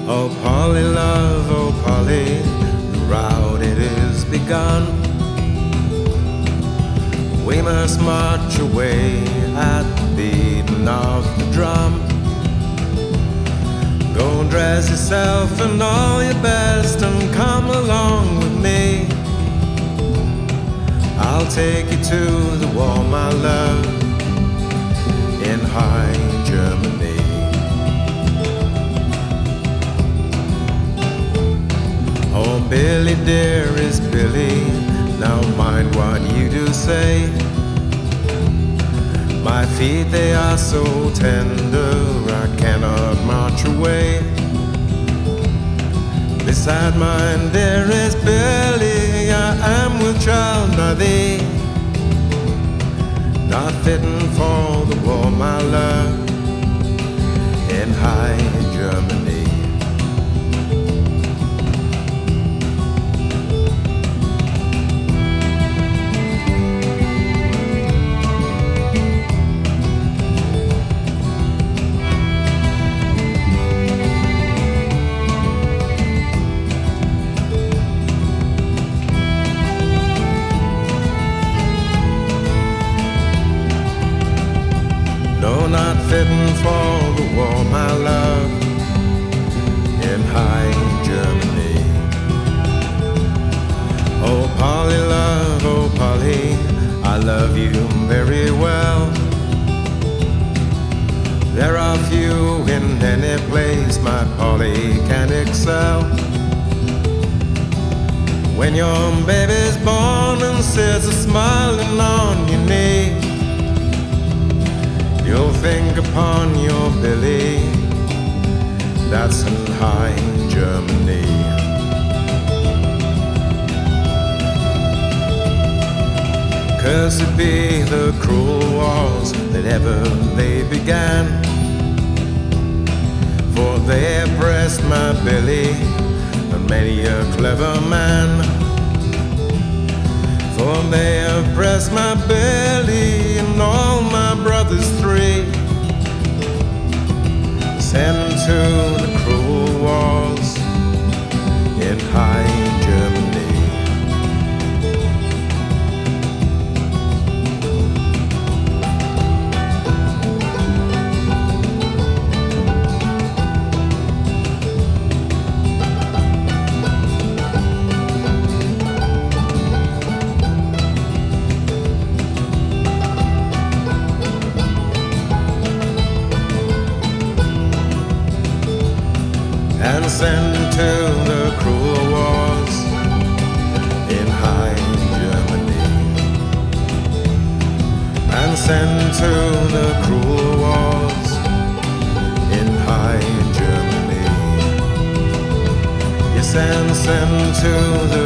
Oh Polly, love, oh Polly, the route it is begun. We must march away at the beating of the drum. Go and dress yourself in all your best and come along with me. I'll take you to the war, my love, in high Germany. Oh, Billy, dearest Billy, now mind what you do say. My feet, they are so tender, I cannot march away. Beside mine, dearest Billy, I am with child by thee. Not fitting for the war, my love, in high Germany. No, not fitting for the war, my love, in high Germany. Oh Polly, love, oh Polly, I love you very well. There are few in any place my Polly can excel. When your baby's born and sits smiling on your knee, you'll think upon your Billy, that's in high Germany. Cursed be the cruel wars that ever they began, for they oppressed my Billy and many a clever man. For they oppressed my Billy and all my brothers three, sent to the cruel wars in high Germany. And sent to the cruel wars in high Germany. And sent to the cruel wars in high Germany. Yes, and sent to the